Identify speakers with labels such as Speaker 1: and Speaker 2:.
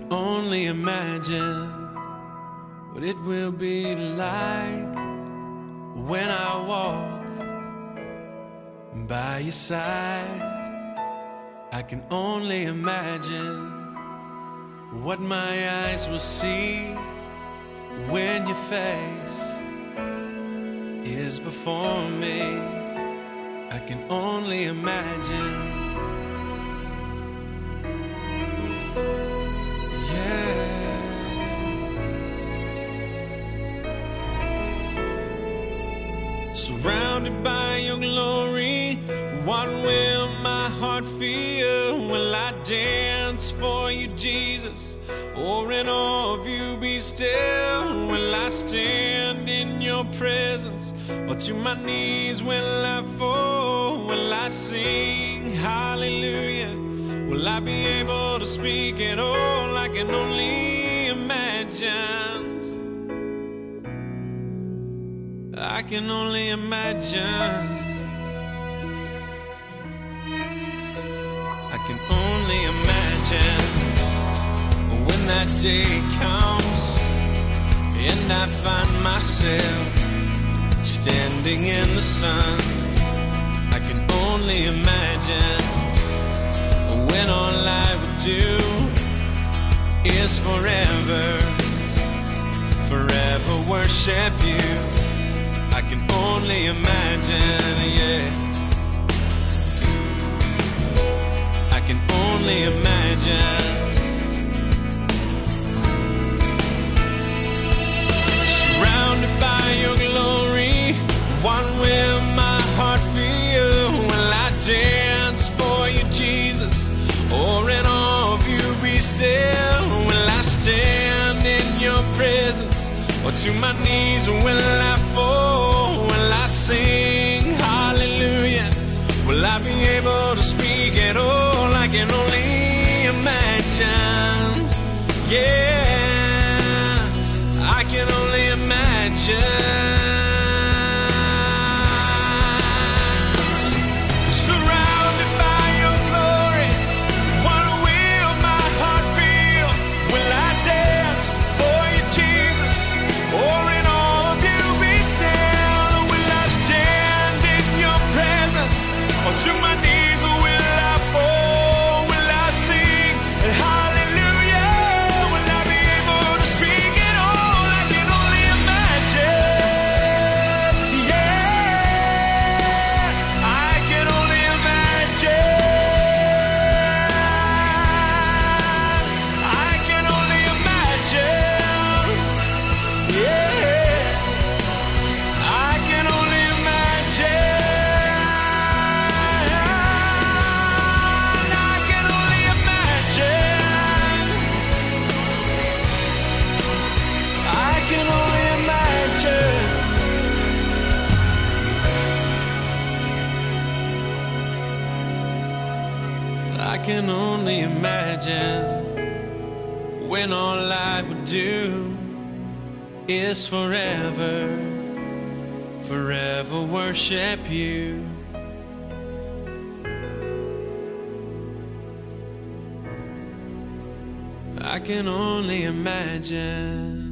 Speaker 1: only imagine what it will be like when I walk by your side. I can only imagine what my eyes will see when your face is before me. I can only imagine. Surrounded by your glory, what will my heart feel? Will I dance for you, Jesus, or in awe of you be still? Will I stand in your presence, or to my knees will I fall? Will I sing hallelujah? Will I be able to speak at all? I can only imagine. I can only imagine. I can only imagine when that day comes and I find myself standing in the sun. I can only imagine when all I would do is forever worship you. I can only imagine, yeah. I can only imagine. Surrounded by your glory, what will my heart feel? Will I dance for you, Jesus, or in awe of you be still? Will I stand in your presence, or to my knees will I fall? Will I sing hallelujah? Will I be able to speak at all? I can only imagine. Yeah, I can only imagine. Surrounded by your glory, what will my heart feel? Will I dance for you, Jesus, or in all of you be still? Will I stand in your presence, or to my knees will I fall? Will I sing hallelujah? Will I be able to speak at all? I can only imagine. Yeah, I can only imagine. I can only imagine. Yeah, I can only imagine. I can only imagine. I can only imagine. I can only imagine when all I would do is forever worship you. I can only imagine.